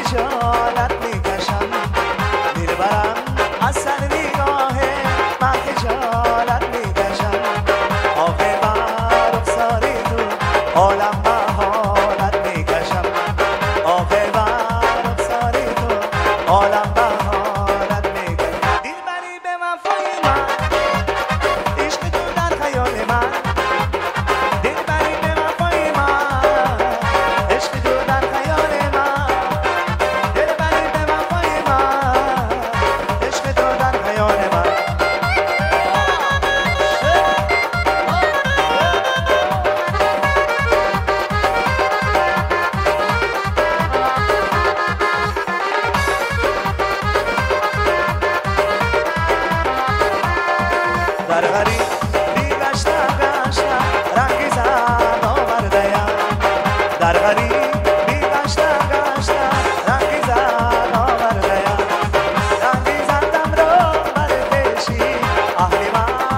خجالت میکشم دلبرم از سر نگاهه من خجالت میکشم آخه بر رخساری تو عالم بهارت میکشم آخه بر رخساری تو عالم بهارت میکشم دلبری به وفای من عشق تو در خیال من دلبری به وفای من عشق تو در خیال من دلبری به وفای من عشق تو در خیال من در غریب گشتم گشتم رنگی زرد آورده‌ام در غریب گشتم گشتم رنگی زرد آورده‌ام رنگی زردم رو بر کشی اهل من